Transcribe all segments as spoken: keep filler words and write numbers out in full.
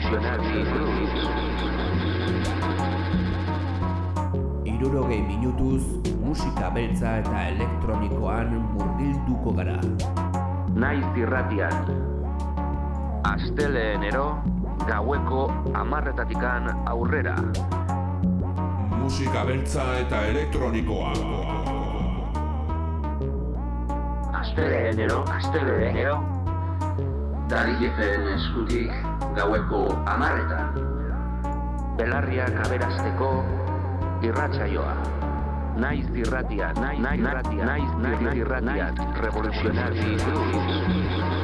Revolutionary Grooves. Hirurogei minutuz musika beltza eta elektronikoan murgilduko gara. Naiz irratian. Asteleenero gaueko hamarretatikan aurrera. Musika beltza eta elektronikoa. Asteleenero, asteleenero. Darijepen eskutik gaueko hamarretan. Belarriak aberasteko irratsaioa. Naiz irratia, naiz irratia, naiz irratia, Revolutionary Grooves.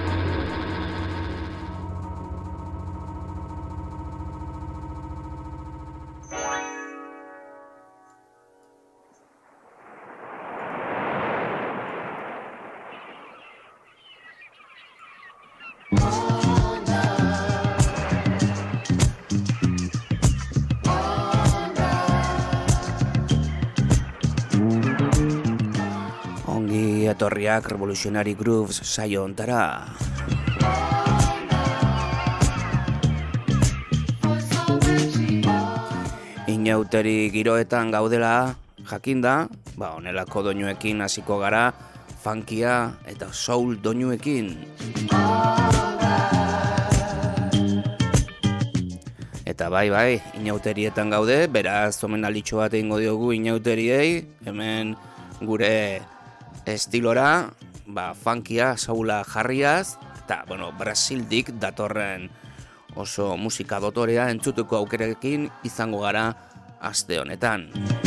Etorriak Revolutionary Grooves saio ontara. Inauteri giroetan gaudela jakinda, ba honelako doinuekin hasiko gara, funkia eta soul doinuekin. Eta bai bai, inauterietan gaude, beraz omenalitxo bat egingo diogu inauteriei, hemen gure estilora, ba, funkia, soula jarriaz, eta, bueno, Brasildik datorren oso musika dotorea entzutuko aukerekin izango gara aste honetan.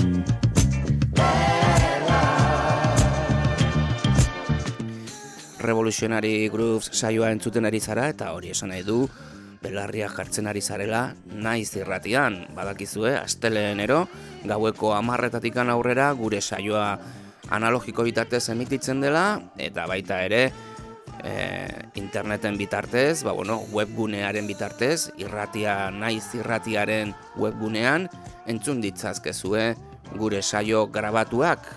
Revolutionary Grooves saioa entzuten ari zara, eta hori esan nahi du, belarriak jartzen ari zarela naiz irratian. Badakizue, asteleenero, gaueko hamarretatikan aurrera gure saioa analogiko bitartez emititzen dela, eta baita ere e, interneten bitartez, ba, bueno, webgunearen bitartez, irratia naiz irratiaren webgunean, entzun ditzazkezue gure saio grabatuak.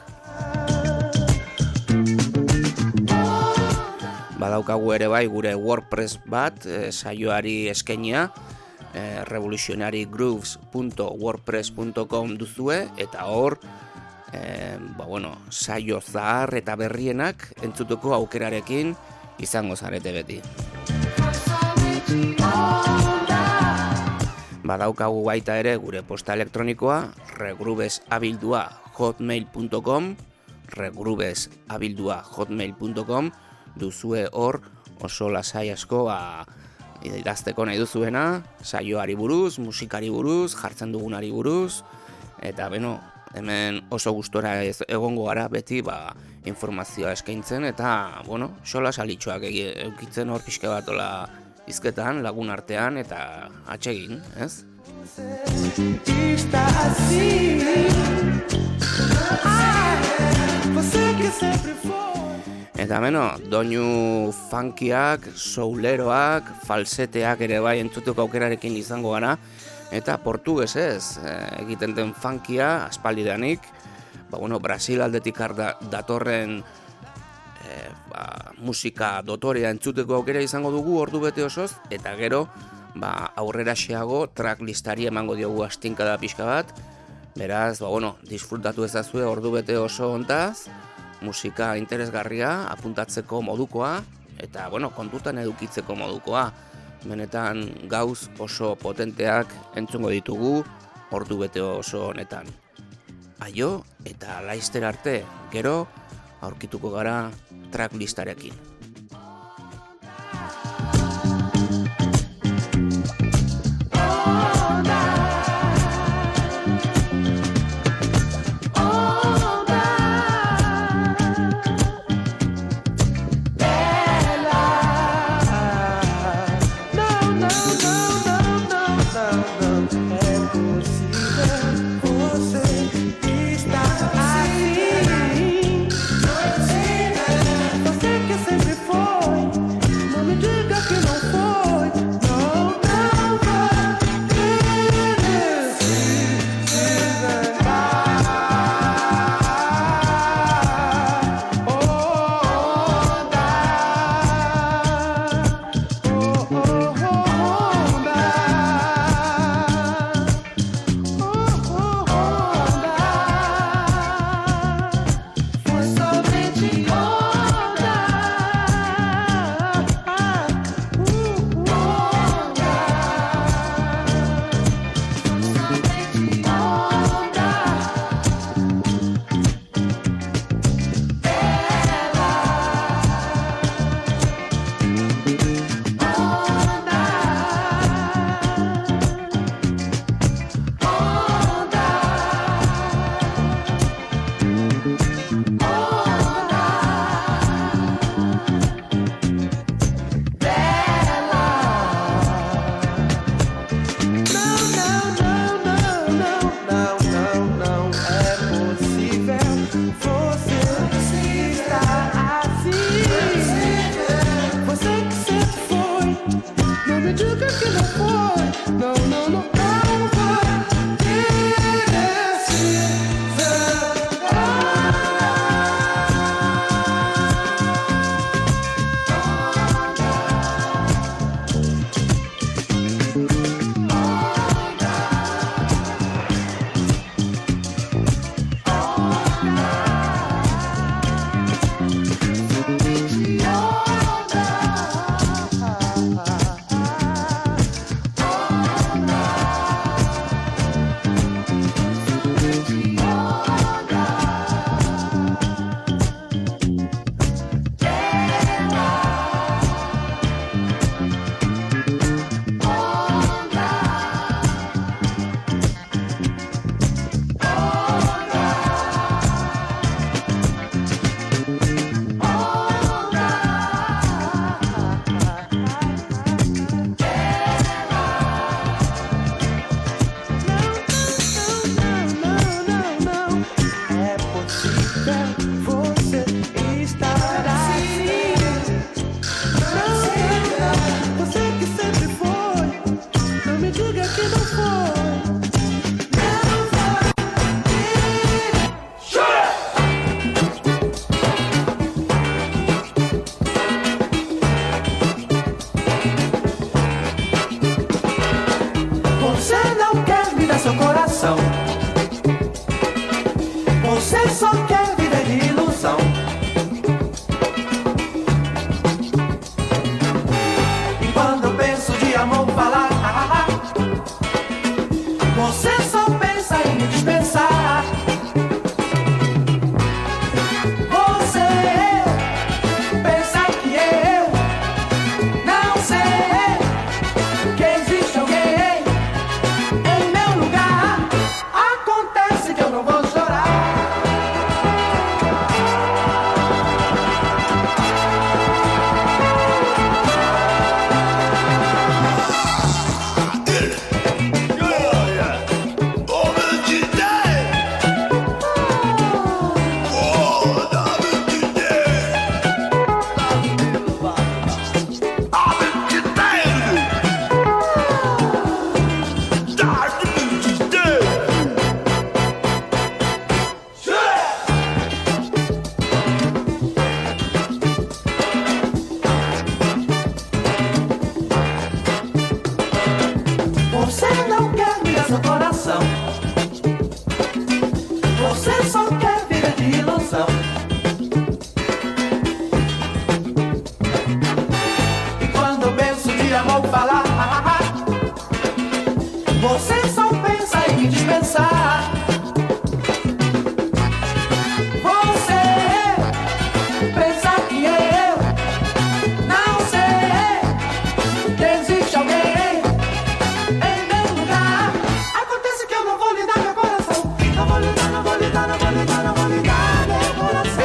Badaukagu ere bai gure WordPress bat, e, saioari eskenia, e, revolutionary grooves punto wordpress punto com duzue, eta hor, E, ba, bueno, saio zahar eta berrienak entzutuko aukerarekin izango zarete beti. Badaukagu baita ere gure posta elektronikoa regrubesabildua hotmail punto com regrubesabildua hotmail punto com duzue hor oso lasai asko ba, idazteko nahi duzuena, saioari buruz, musikari buruz, jartzen dugunari buruz, eta beno, hemen oso gustora egongo gara beti ba, informazioa eskaintzen eta, bueno, xola salitxoak eukitzen hor pixke bat ola izketan, lagun artean eta atsegin, ez? Eta beno, doinu funkiak, souleroak, falseteak ere bai entzutuko aukerarekin izango gara, eta portugesez egiten den funkia aspaldidanik, ba, bueno, Brasil aldetik da, datorren e, ba, musika dotorea entzuteko aukera izango dugu ordu bete osoz, eta gero ba, aurrera xeago tracklistari emango diogu astinkada pixka bat, beraz, ba, bueno, disfrutatu ezazue ordu bete oso hontaz, musika interesgarria, apuntatzeko modukoa, eta, bueno, kontutan edukitzeko modukoa. Benetan gauz oso potenteak entzungo ditugu ordu bete oso honetan. Aio eta laizter arte, gero aurkituko gara tracklistarekin. Que sempre diga que não foi. Você não quer me dar seu coração. Você só quer viver de ilusão. E quando eu penso de amor falar, você só pensa em me dispensar. Você pensa que eu não sei que existe alguém em meu lugar. Acontece que eu não vou chorar. Você não quer me dar seu coração. Você só quer viver de ilusão. E quando eu penso de amor falar, você só pensa em me dispensar. Você pensa que eu não sei que existe alguém em meu lugar. Acontece que eu não vou lhe dar meu coração. Não vou lhe dar, não vou lhe dar, não vou lhe dar, não vou lhe dar meu coração.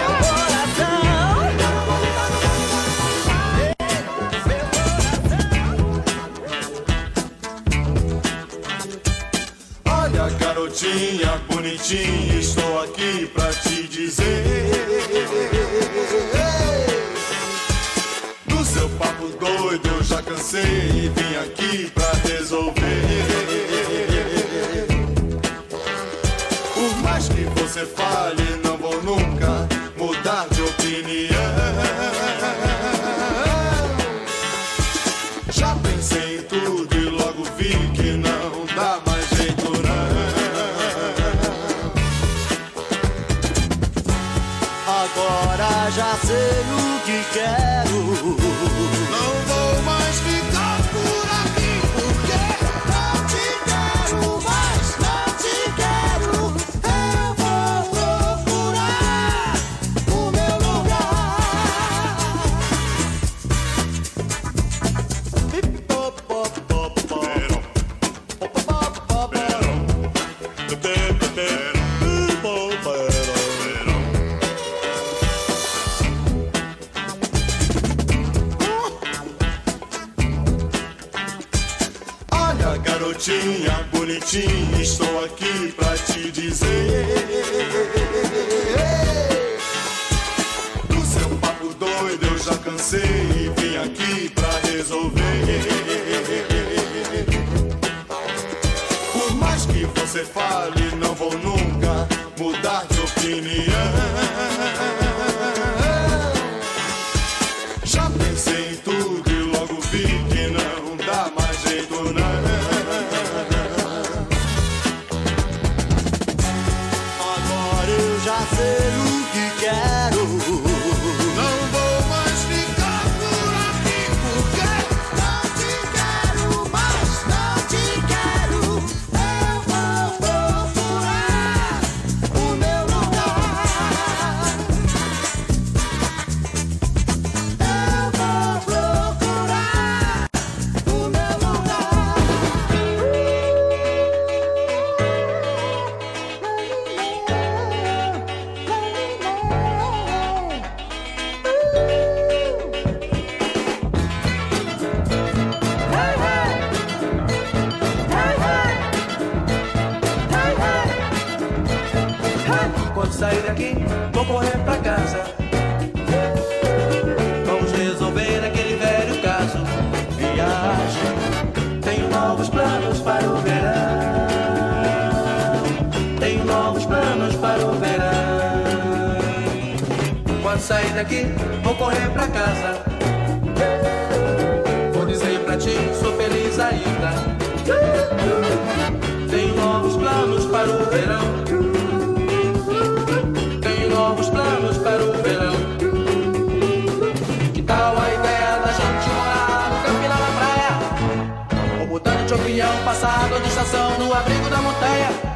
Olha, garotinha bonitinha, estou aqui pra te dizer. Do seu papo doido eu já cansei e vim aqui pra resolver. Por mais que você fale, não vou nunca mudar de opinião. Já pensei em tudo e logo vi que não dá mais jeito não. Agora já sei o que quero. Não vou mais ficar por aqui porque Não te quero mais, não te quero. Eu vou procurar o meu lugar. Olha, garotinha bonitinha, estou aqui pra te dizer. Do seu papo doido eu já cansei e vim aqui pra resolver. Por mais que você fale, não vou nunca mudar de opinião. Já pensei em tudo e logo vi que não dá mais jeito não. Agora eu já sei o que quero. Não vou mais ficar por aqui porque Não te quero mais, não te quero. Eu vou procurar o meu lugar. Eu vou procurar o meu lugar. Quando sair daqui, vou correr pra casa. Vamos resolver aquele velho caso. Viagem, tenho novos planos para sair daqui, vou correr pra casa. Vou dizer pra ti, sou feliz ainda. Tenho novos planos para o verão. Tenho novos planos para o verão. Que tal a ideia da gente morar no campo e lá na praia? Ou mudando de opinião, passar de estação no abrigo da montanha.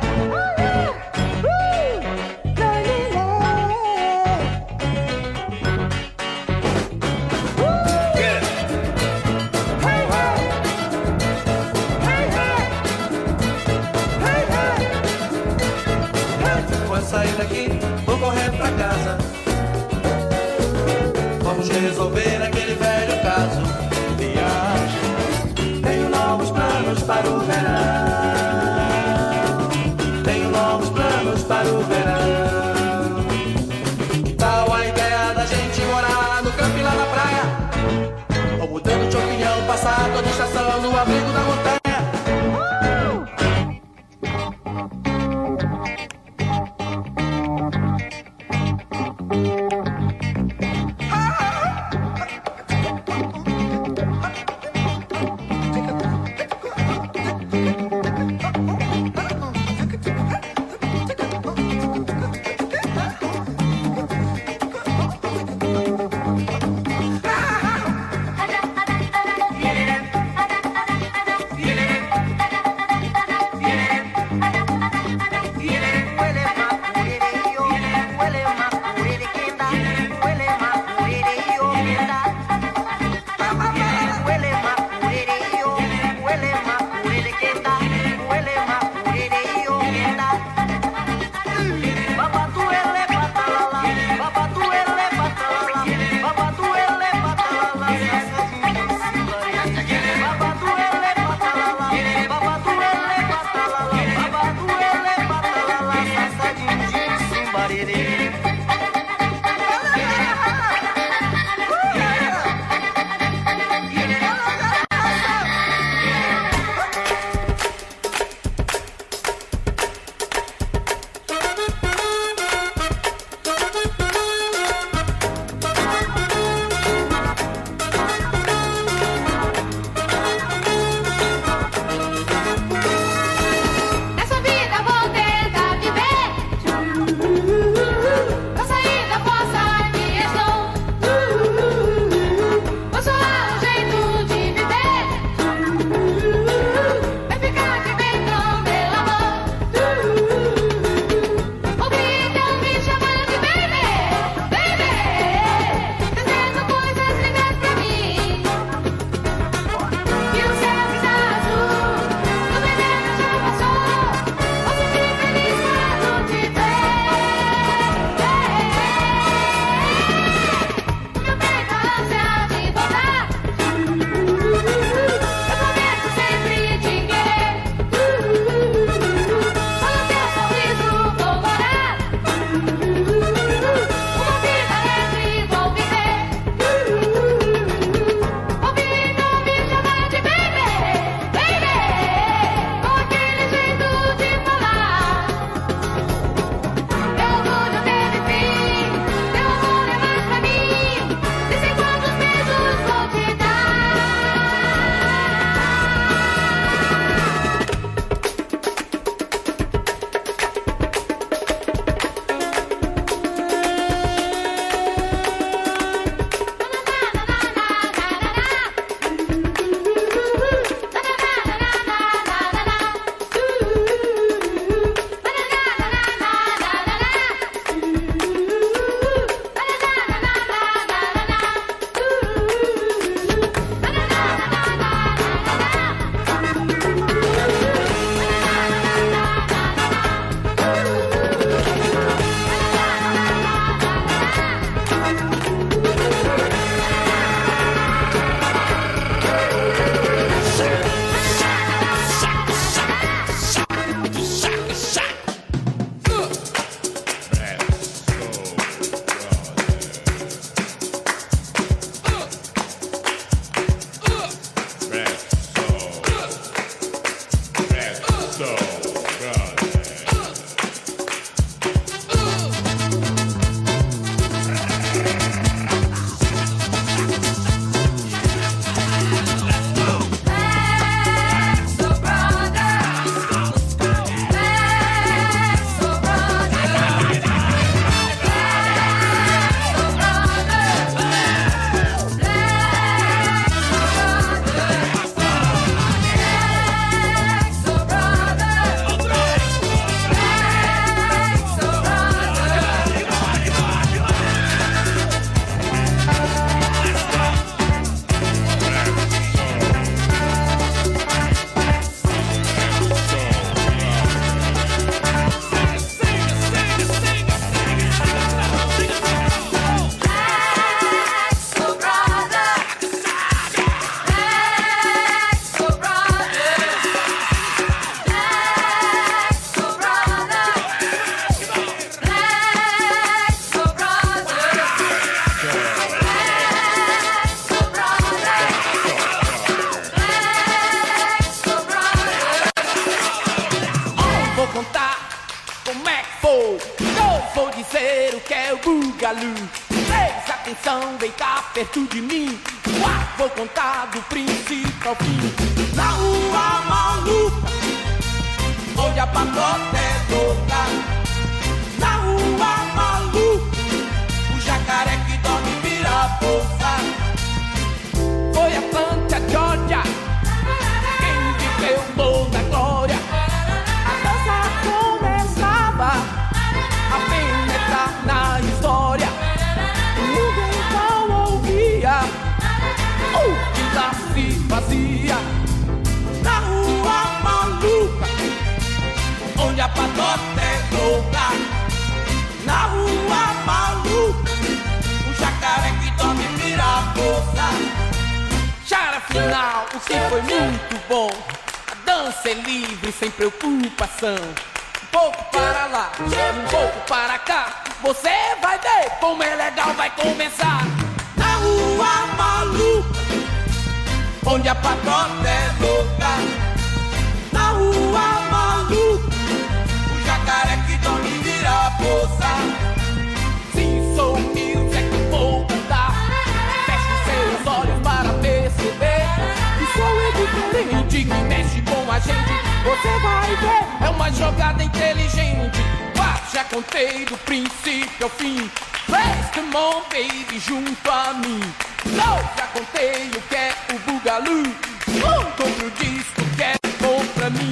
Sair daqui, vou correr pra casa. Vamos resolver aquele velho caso. Viagem. Tenho novos planos para o verão. Tenho novos planos para o verão. Que tal a ideia da gente morar no campo e lá na praia? Ou mudando de opinião, passar toda estação no abrigo da montanha. como é que foi? Eu vou dizer o que é o Boogaloo. Presta atenção, vem cá perto de mim. Uá, vou contar do princípio ao fim. Na rua maluca, onde a patota é louca. Na rua maluca, o jacaré que dorme vira a bolsa. Foi Atlanta, Georgia, quem viveu toda a glória. A dança começava a penetrar na história. O mundo então ouvia o que lá se fazia. Na rua maluca, onde a patota é louca. Na rua maluca, o jacaré que dorme vira a bolsa. Chara final, o que foi muito bom. A dança é livre, sem preocupação. Um pouco para lá, um pouco para cá. Você vai ver como é legal, vai começar. Na rua maluca, onde a patota é louca. Na rua maluca, o jacaré que dorme vira a bolsa. Sim, sou eu, é que vou cantar. Feche seus olhos para perceber que sou eu diferente, que mexe com a gente. Você vai ver, é uma jogada inteligente. Vá, já contei do princípio ao fim. Let's come on, baby, junto a mim. Não, já contei o que é o Boogaloo. Um compre o disco que é bom pra mim.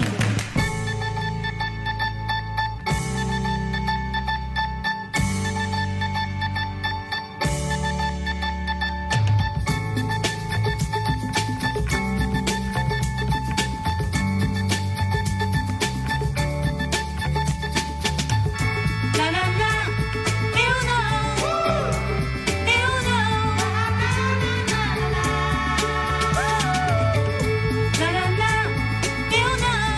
Eu não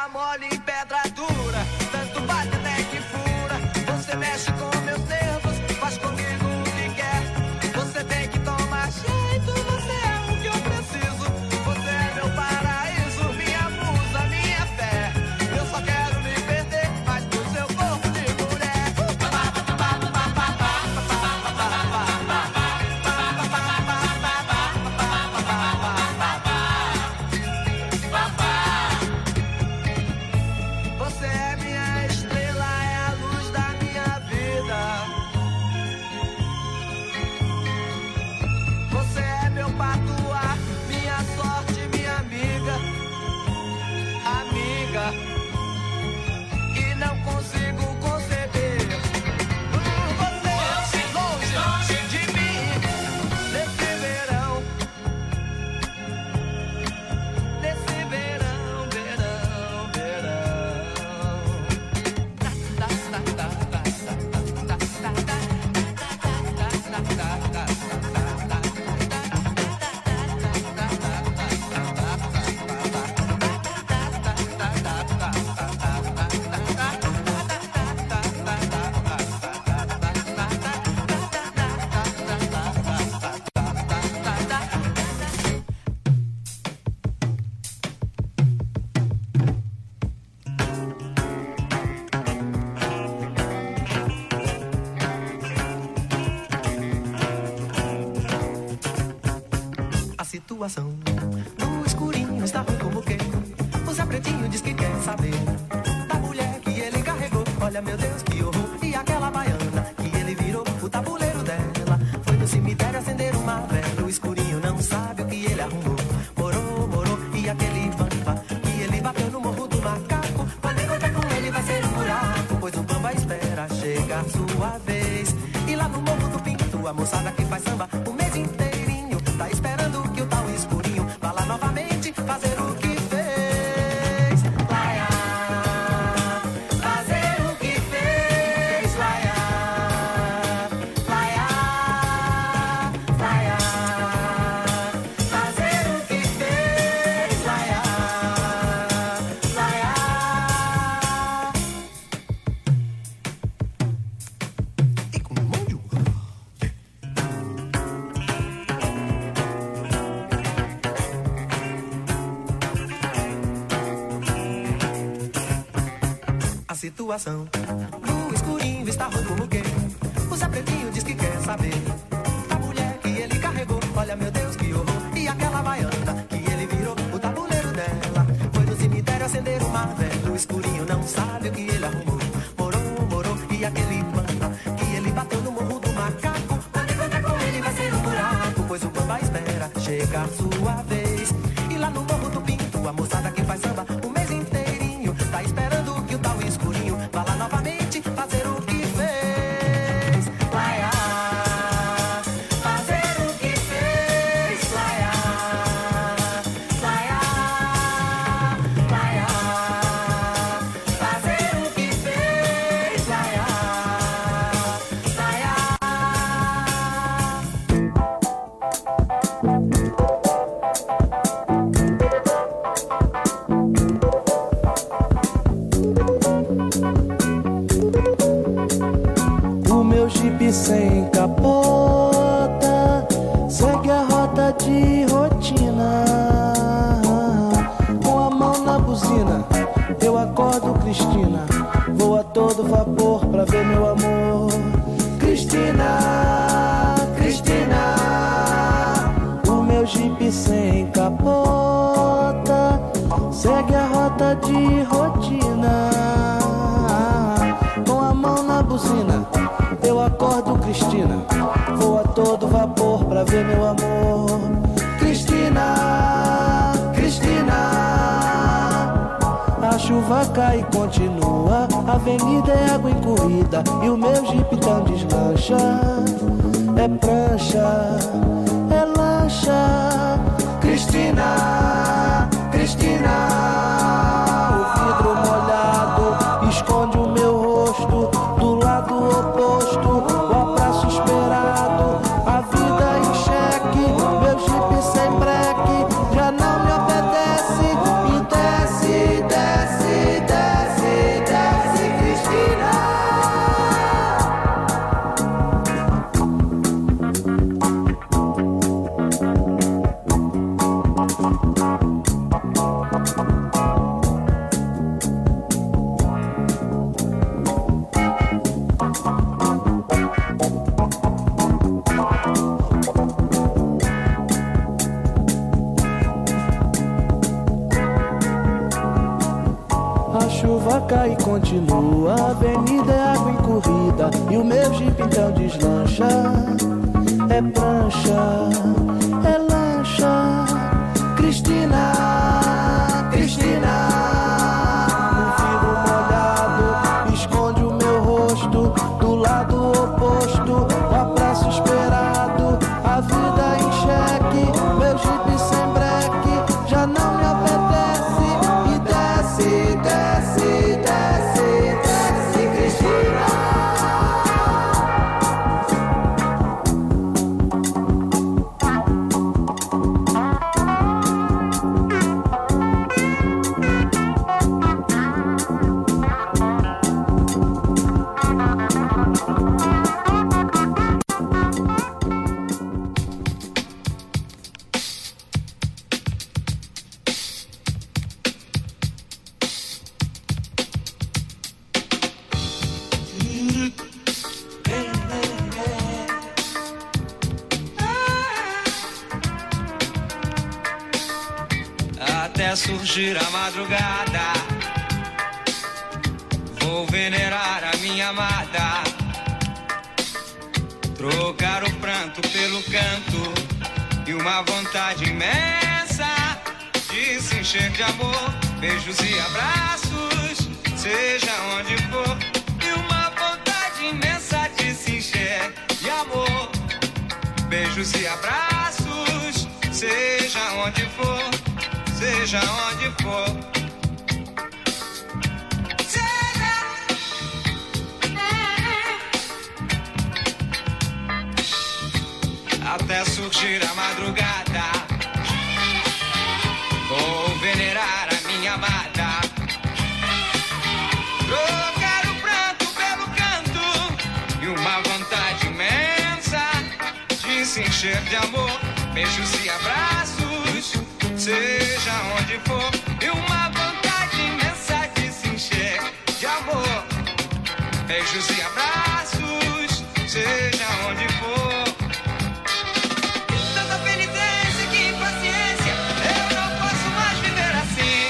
terra mole em pedra dura. Tanto bate até que fura. Você mexe com meus nervos, faz comigo o que quer. Você tem que tomar jeito, você é o que eu preciso. Você é meu paraíso, minha musa, minha fé. Eu só quero me perder, mas no seu corpo de mulher. Você é minha estrela, é a luz da minha vida. Você é meu patuá, minha sorte, minha amiga. Amiga. E não consigo conceber você longe de mim. Nesse verão, nesse verão, verão, a situação no escurinho está ruim como quem. O Zé Pretinho diz que quer saber da mulher que ele carregou. Olha, meu Deus, que horror. E aquela baiana que ele virou o tabuleiro dela. Foi no cemitério acender uma vela. O escurinho não sabe o que ele arrumou. Morou, morou. E aquele bamba que ele bateu no morro do macaco. Quando encontrar com ele vai ser um buraco. Pois o bamba espera chegar sua vez. E lá no morro do Pinto, a moçada que faz samba o mês inteirinho tá esperando que o tal escurinho vá lá novamente fazer o que fez. Laia, fazer o que fez. Laia, laia, laia, fazer o que fez. Laia, laia. E com um monte de a situação no escurinho está ruim como quem. O Zé Pretinho diz que quer saber da mulher que ele carregou. Olha, meu Deus, que horror. E aquela baiana que ele virou o tabuleiro dela. Foi no cemitério acender uma vela. O escurinho não sabe o que ele arrumou. Morou, morou. E aquele bamba que ele bateu no morro do macaco. Quando encontrar com ele vai ser um buraco. Pois o bamba espera chegar sua vez. E lá no morro do Pinto, a moçada que faz samba o mês inteirinho tá esperando que o tal escurinho vá lá novamente fazer o que fez. Laia, fazer o que fez. Laia, laia, laia, fazer o que fez. Laia, laia. O meu jipe sem capota segue a rota de rotina. Com a mão na buzina, eu acordo Cristina. Vou a todo vapor pra ver meu amor. Cristina, Cristina. O meu jipe sem capota segue a rota de rotina. Com a mão na buzina, eu acordo Cristina. Vou a todo vapor pra ver meu amor. Cristina, Cristina. A chuva cai e continua. A avenida é água em corrida e o meu jipe tão deslancha. É prancha, é lancha. Cristina, Cristina. O vidro molhado esconde o meu rosto. Do lado oposto, o abraço esperado. A vida em xeque, meu jipe sem breque já não me obedece. E desce, desce. vaca e continua. A avenida é água em corrida e o meu jipe então deslancha. É prancha, é lancha. Cristina, Cristina. No vidro molhado esconde o meu rosto. Do lado oposto, o abraço esperado. A vida em xeque, meu jipe sem breque. Já não me apetece. E desce, desce, desce, desce, Cristina. Até surgir a madrugada, vou venerar a minha amada, trocar o pranto pelo canto e uma vontade imensa de se encher de amor, beijos e abraços, seja onde for, e uma vontade imensa de se encher de amor, beijos e abraços, seja onde for. Seja onde for, seja. Até surgir a madrugada, vou venerar a minha amada, trocar o pranto pelo canto e uma vontade imensa de se encher de amor, beijos e abraços. Seja onde for, e uma vontade imensa de se encher de amor, beijos e abraços, seja onde for. Tanta penitência, que impaciência, eu não posso mais viver assim.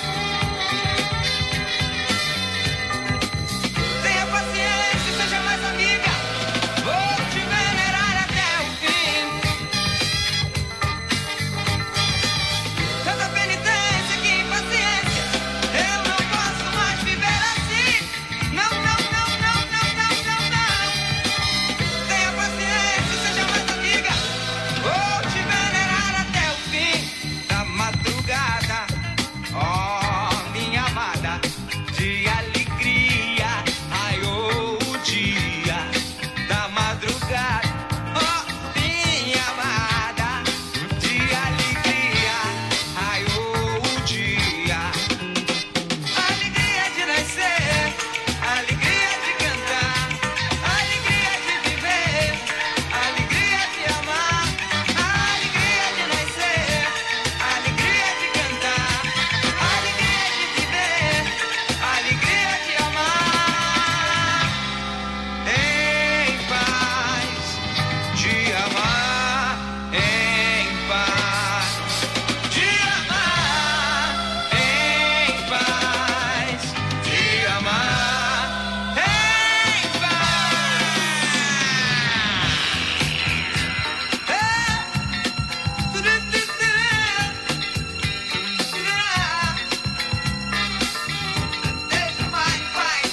Tenha paciência, seja mais amiga, vou te venerar até o fim. Tanta penitência, que impaciência, eu não posso mais viver assim. Não, não, não, não, não, não, não, não. Tenha paciência, seja mais amiga, vou te venerar até o fim da madrugada. Oh, minha amada, de alegria, raiou o dia da madrugada. Oh, minha amada, de alegria, raiou o dia. Alegria de nascer, alegria de cantar, alegria de viver, alegria de amar. Alegria de nascer, alegria de cantar, alegria de viver, alegria de amar. Em paz, de amar, em paz, de amar, em paz, de amar, em Deixa mais em paz.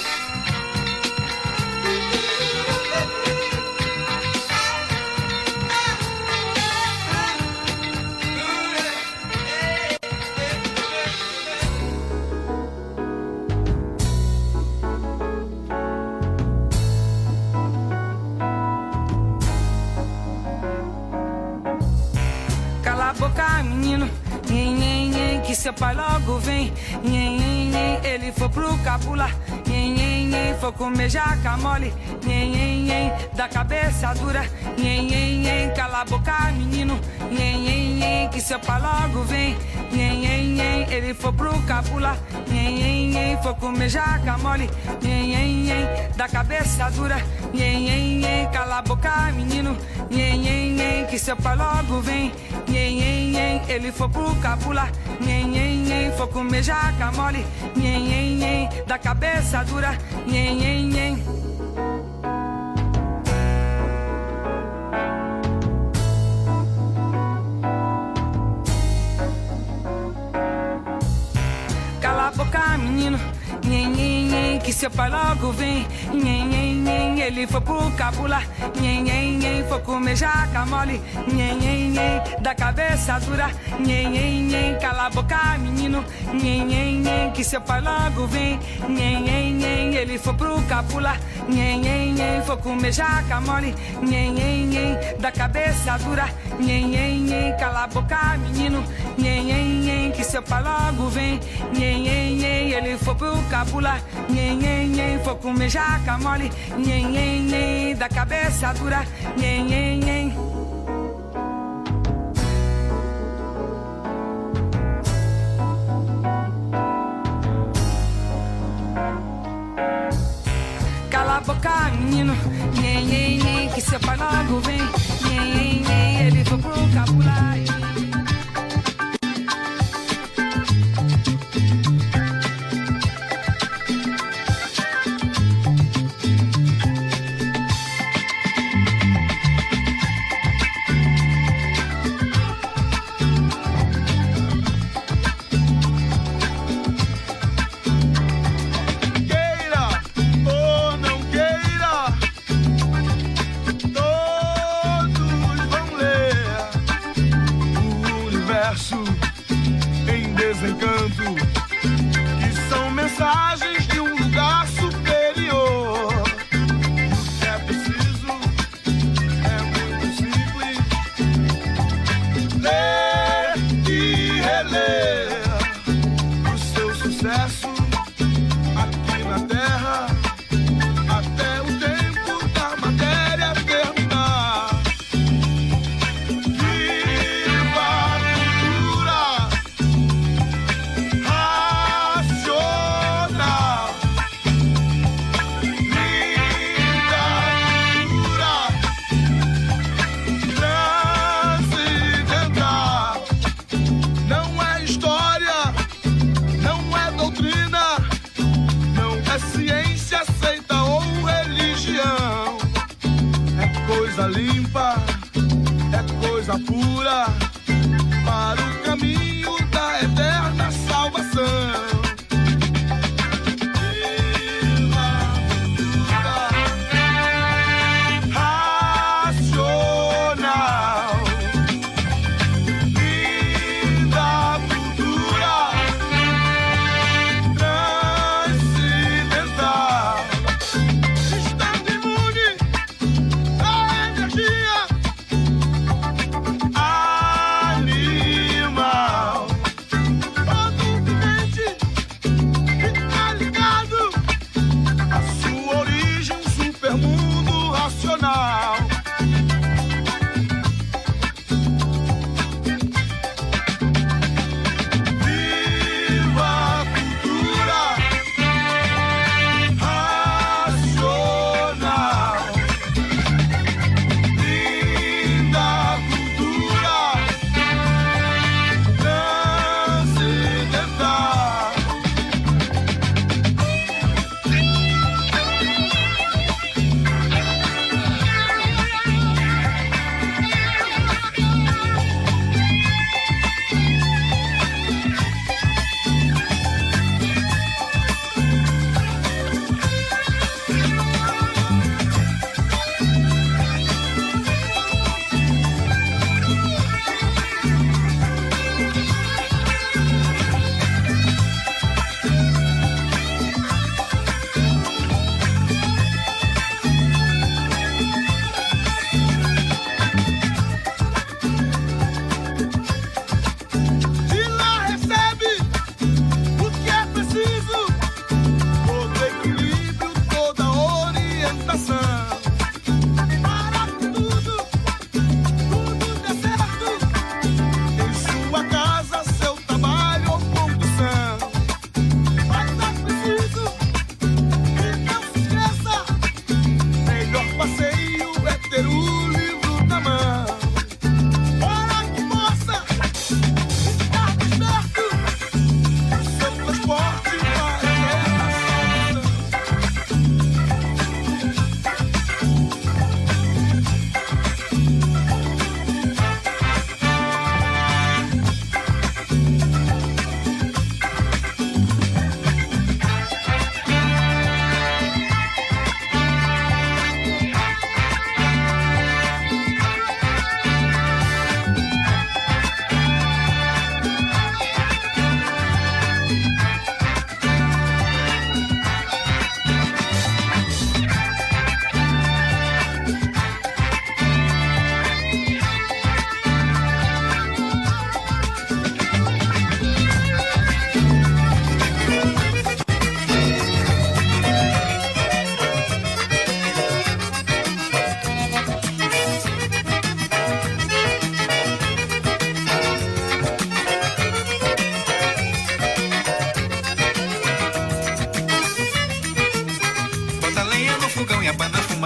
Cala a boca, menino, nhen, nhen, nhen, que seu pai logo vem. Nhen, nhen, nhen, ele foi pro cabula. Nhen, nhen, nhen, foi comer jaca mole. Nhen, nhen, nhen, da cabeça dura. Nhen, nhen, nhen, cala a boca, menino. Nhen, nhen, nhen, que seu pai logo vem. Nhen, nhen, nhen, ele foi pro cabula. Nhen, nhen, nhen, foi comer jaca mole. Nhen, nhen, nhen, da cabeça dura. Nhen, nhen, nhen, cala a boca, menino. Nhen, nhen, nhen, que seu pai logo vem. Nhen, nhen, nhen, ele foi pro cabula. Nhen, nhen, nhen, foi comer jaca mole. Nhen, nhen, nhen, nhen, da cabeça dura, nhen, nhen, nhen. Cala a boca, menino, nhen, nhen, nhen, que seu pai logo vem, nhen, nhen, nhen, ele foi pro cabula, nhen, nhen, nhen, foi comer jaca mole, nhen, nhen, nhen, da cabeça dura, nhen, nhen, nhen, cala a boca, menino, nhen, nhen, nhen, que seu pai logo vem, nhen, nhen, nhen, ele foi pro cabula, nhen, nhen, nhen, foi comer jaca mole, nhen, nhen, nhen, da cabeça dura, nhen, nhen, nhen, cala a boca, menino, nhen, nhen, nhen, que seu pai logo vem, nhen, nhen, nhen, ele foi pro cabula, nhen, nhen, nhen, foi comer jaca mole, nhen, nhen, nhen, da cabeça dura, nhen, nhen, nhen. Cala a boca, menino, nhen, nhen, nhen, que seu pai logo vem, nhen, nhen, nhen, ele foi pro cabula. Queira ou não queira,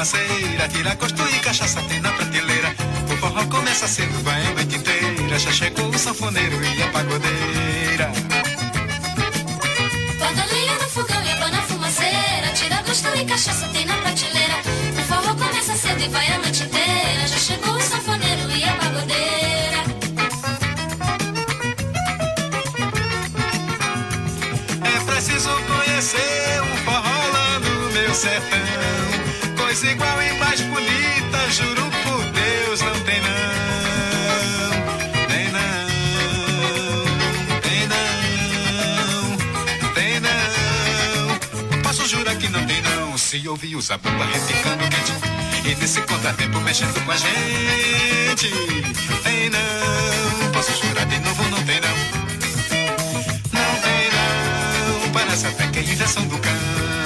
fumaceira, tira gosto e cachaça tem na prateleira. O forró começa cedo, vai a noite inteira. Já chegou o sanfoneiro e a pagodeira. Bota lenha no fogão e abana a fumaceira, tira gosto e cachaça tem na prateleira. O forró começa cedo e vai a noite inteira. Já chegou o sanfoneiro e a pagodeira. É preciso conhecer o forró lá no meu sertão. Coisa igual e mais bonita, juro por Deus, não tem não. Tem não, tem não, tem não. Posso jurar que não tem não. Se ouvir o zabumba repicando quente e nesse contratempo mexendo com a gente. Tem não, posso jurar de novo, não tem não. Não tem não, parece até que é invenção do cão.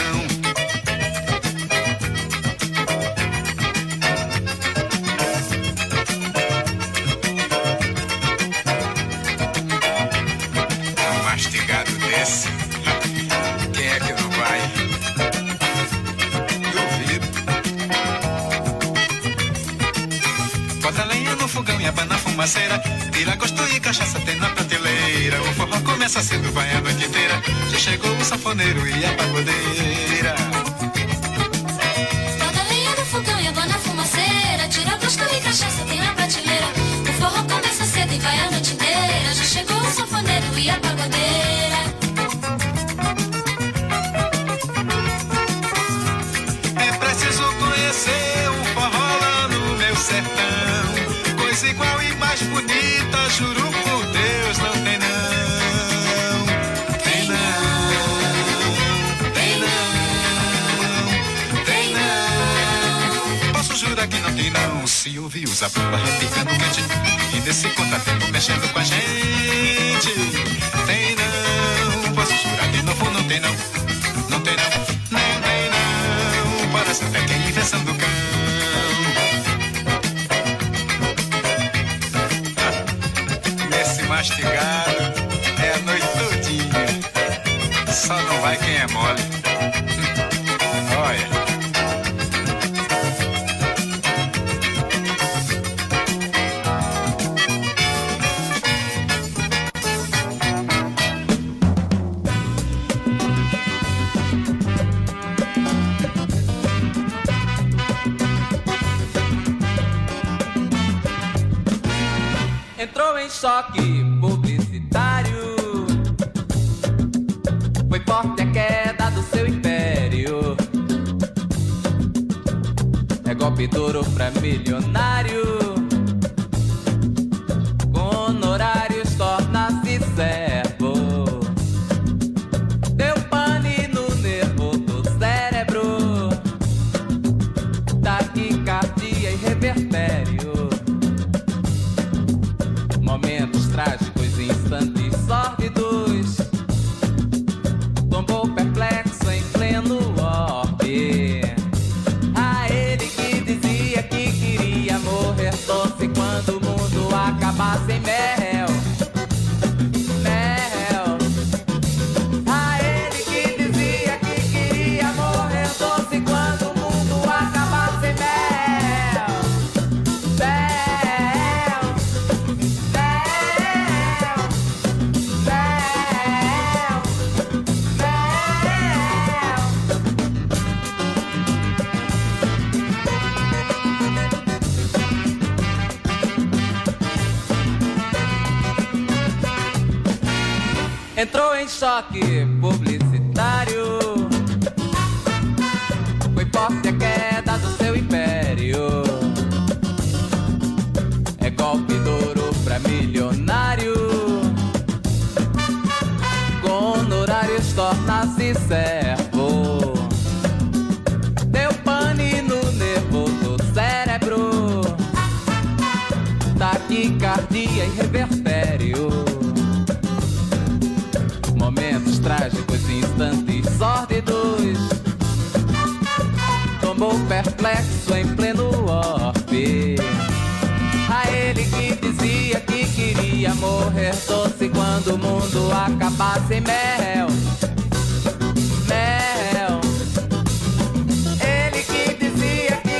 Mastigado desse, quem é que não vai? Duvido. Bota lenha no fogão e abana a fumaceira, tira gosto e cachaça tem na prateleira. O forró começa cedo, vai a noite inteira. Já chegou o sanfoneiro e a pagodeira. Bota lenha no fogão e abana a fumaceira, tira gosto e cachaça tem na prateleira. O forró começa cedo e vai a noite inteira. Já chegou o sanfoneiro e a pagodeira. É preciso conhecer o forró lá no meu sertão. Coisa igual e mais bonita, juro por Deus, não tem não. Tem não, tem não, tem não. Posso jurar que não tem não. Se ouvir o zabumba repicando quente e nesse contratempo mexendo com a gente. Tem não, posso jurar de novo, não tem não. Não tem não, não tem não. Parece até que é invenção do cão. Nesse mastigado é a noite todinha. Só não vai quem é mole. Olha. Entrou em choque publicitário. Foi forte a queda do seu império. É golpe duro pra milionário. Com honorários torna-se servo. Deu pane no nervo do cérebro. Taquicardia e revertério. Momentos trágicos, instantes sórdidos. Tombou perplexo em pleno orbe. A ele que dizia que queria morrer doce quando o mundo acabasse em mel. Mel. A ele que dizia que queria morrer doce quando o mundo acabasse em mel. Mel. Entrou em choque publicitário. Foi forte a queda do seu império. É golpe duro pra milionário. Com honorários torna-se servo. Deu pane no nervo do cérebro. Taquicardia e revertério. Momentos trágicos, instantes sórdidos. Tombou perplexo em pleno orbe. A ele que dizia que queria morrer doce quando o mundo acabasse em mel. Mel. Ele que dizia que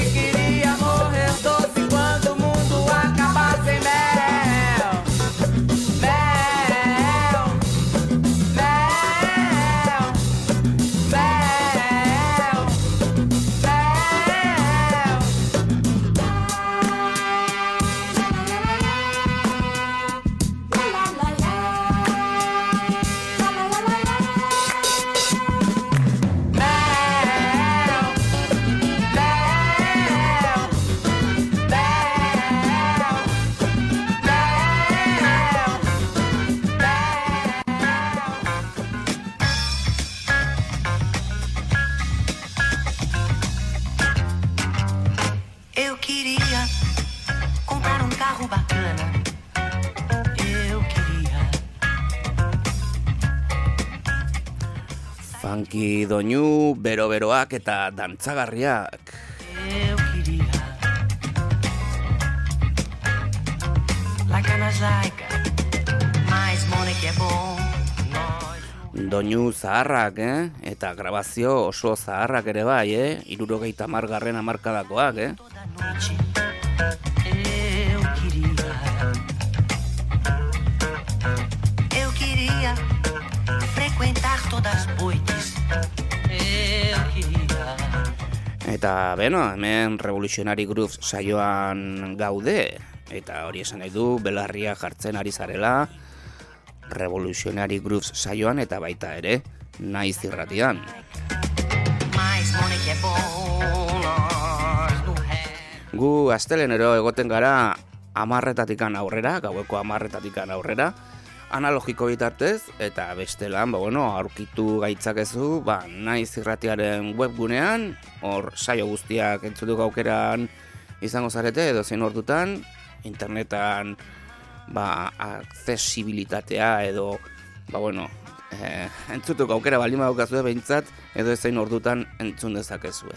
Funky doinu, bero-beroak eta dantzagarriak. Eu queria Laica nas laica Mais Monek é bom Doinu zaharrak, eh? Eta grabazio oso zaharrak ere bai, eh? Hirurogeita hamargarren hamarkadakoak, eh? Eu queria Eu queria frequentar todas as noites Eu queria Eta, beno, hemen Revolutionary Grooves saioan gaude, eta hori esan nahi du, belarria jartzen ari zarela, Revolutionary Grooves saioan eta baita ere, Naiz irratian. Gu astelenero egoten gara hamarretatikan aurrera, gaueko hamarretatikan aurrera, analogiko bitartez, eta bestelan, ba, bueno, aurkitu gaitzakezu, ba, Naiz irratiaren webgunean, hor saio guztiak entzutuko aukeran izango zarete, edo zein ordutan, internetan, ba, accesibilitatea edo, ba, bueno, eh, entzutuko aukera baldin badaukazue behintzat, edo ezein ordutan entzun dezakezue.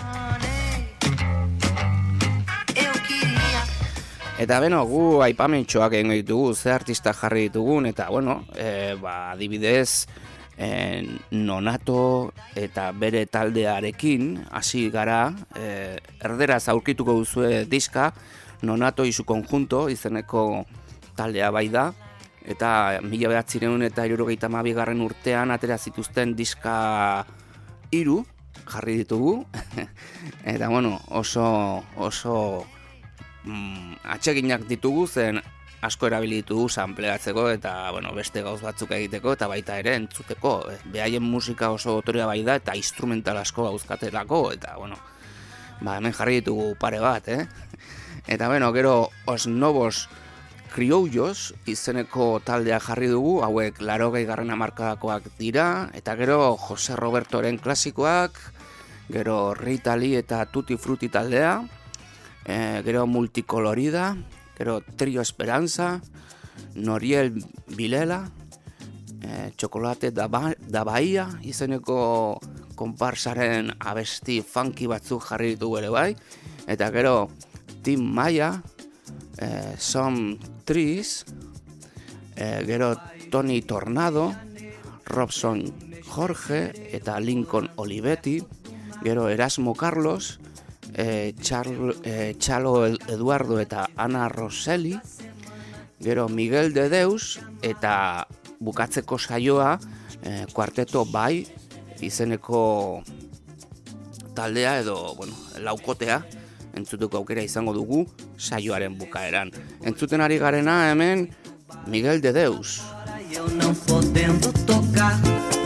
Eta beno, gu aipamentxoak egin ditugu, ze artista jarri ditugun, eta bueno, e, ba, adibidez, e, Nonato eta bere taldearekin hasi gara, e, erderaz aurkituko duzue diska, Nonato y su conjunto izeneko taldea bai da, eta mila bederatziehun eta hirurogeita hamabigarren urtean atera zituzten diska hiru jarri ditugu, eta bueno, oso, oso mm, atseginak ditugu, zen asko erabili ditugu sampleatzeko eta bueno, beste gauz batzuk egiteko eta baita ere entzuteko. Behaien musika oso dotorea bai da eta instrumental asko gauzkatelako, eta bueno, ba, hemen jarri ditugu pare bat, eh? Eta bueno, gero Os Novos Criollos izeneko taldea jarri dugu, hauek laurogei garren hamarkadakoak dira, eta gero Jose Robertoren klasikoak, gero Rita Lee eta Tutti Frutti taldea, e, gero Multicolorida, gero Trio Esperanza, Noriel Vilela, e, Chocolate da, ba da Bahia izeneko konparsaren abesti funky batzuk jarri ditugu ere bai, eta gero Tim Maya, eh, Some Trees, eh, gero Tony Tornado, Robson Jorge eta Lincoln Olivetti, gero Erasmo Carlos, eh, Charlo, eh, Chalo Eduardo eta Ana Rosselli, gero Miguel de Deus eta bukatzeko saioa eh, Kuarteto Bai izeneko taldea edo bueno, laukotea entzutuko aukera izango dugu saioaren bukaeran. Entzuten ari garena hemen Miguel de Deus. Eu não podendo tocar,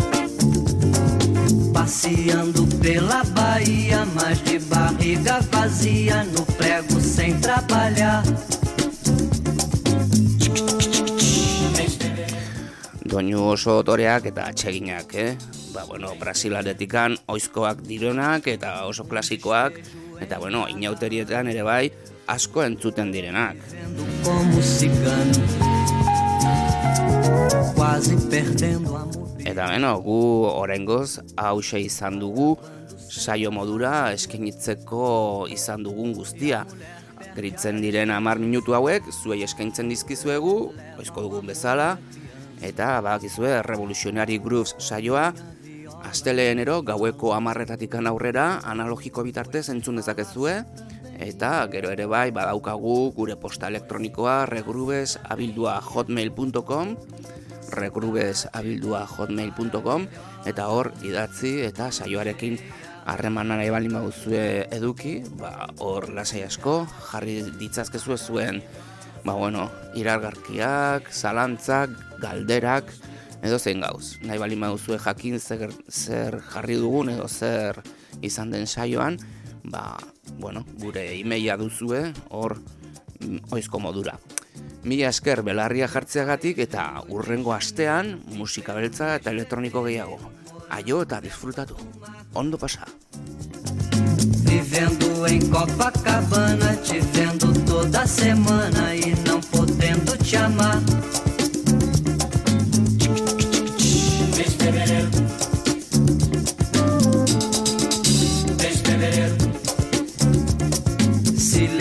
passeando pela Bahia, mas de barriga vazia, no prego sem trabalhar. Doinu oso dotoreak eta atseginak, eh? Ba, bueno, Brasilaretikan oizkoak direnak eta oso klasikoak, eta bueno, inauterietan ere bai asko entzuten direnak. Eta beno, gu oraingoz hauxe izan dugu saio modura eskainitzeko izan dugun guztia. Geritzen diren hamar minutu hauek zuei eskaintzen dizkizuegu, oizko dugun bezala, eta badakizue Revolutionary Grooves saioa asteleenero gaueko hamarretatikan aurrera analogiko bitartez entzun dezakezue, eta gero ere bai badaukagu gure posta elektronikoa regrooves abildua hotmail punto com, regrooves abildua hotmail punto com, eta hor idatzi eta saioarekin harremana nahi baldin baduzue eduki, ba hor lasai asko jarri ditzazkezue zuen, ba bueno, iragarkiak, zalantzak, galderak, edo zein gauz. Nahi baldin baduzue jakin zer, zer jarri dugun edo zer izan den saioan, ba, bueno, gure emaila duzue hor oizko modura. Mila esker belarria jartzeagatik eta urrengo astean musika beltza eta elektroniko gehiago. Aio eta disfrutatu. Ondo pasa. Vivendo em Copacabana, te vendo toda semana e não podendo te amar.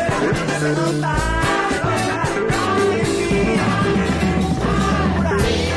Você não tá, enfim, por aí.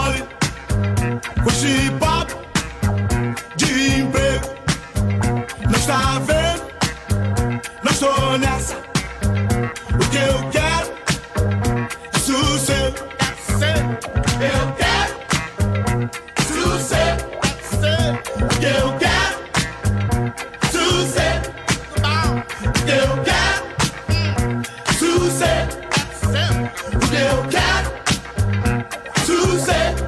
mole com esse papo de emprego. Não está vendo? Não estou nessa. O que eu quero é sossego. Eu quero sossego. O que eu quero é sossego. O que eu quero é sossego. O que eu quero é sossego.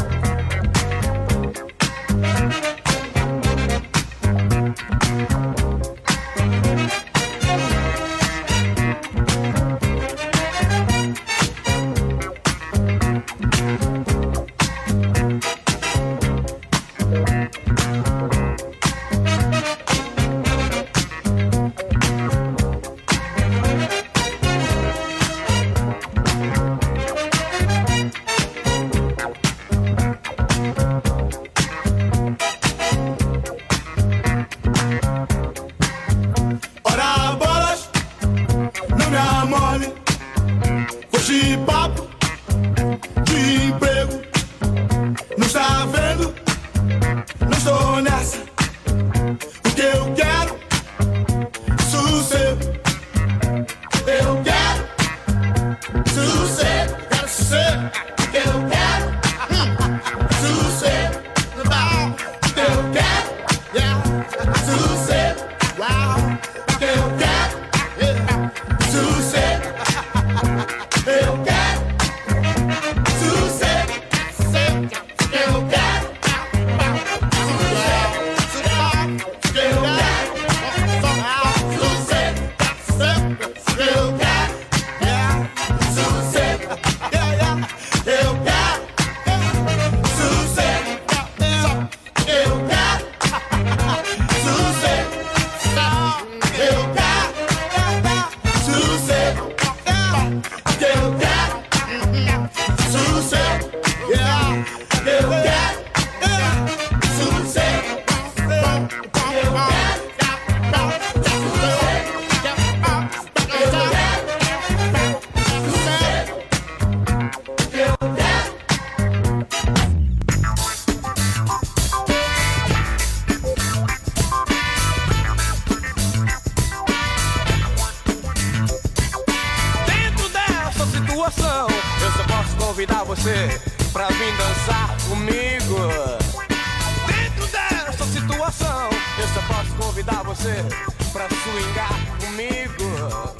Ora bolas, não me amole com esse papo de emprego. Não está vendo? Não estou nessa. O que eu quero é sossego. Eu quero sossego. Quero sossego. Eu quero sossego. Eu quero sossego. Uau. Eu quero sossego. Eu quero sossego. Eu quero convidar você pra vir dançar comigo. Dentro dessa situação, eu só posso convidar você pra swingar comigo.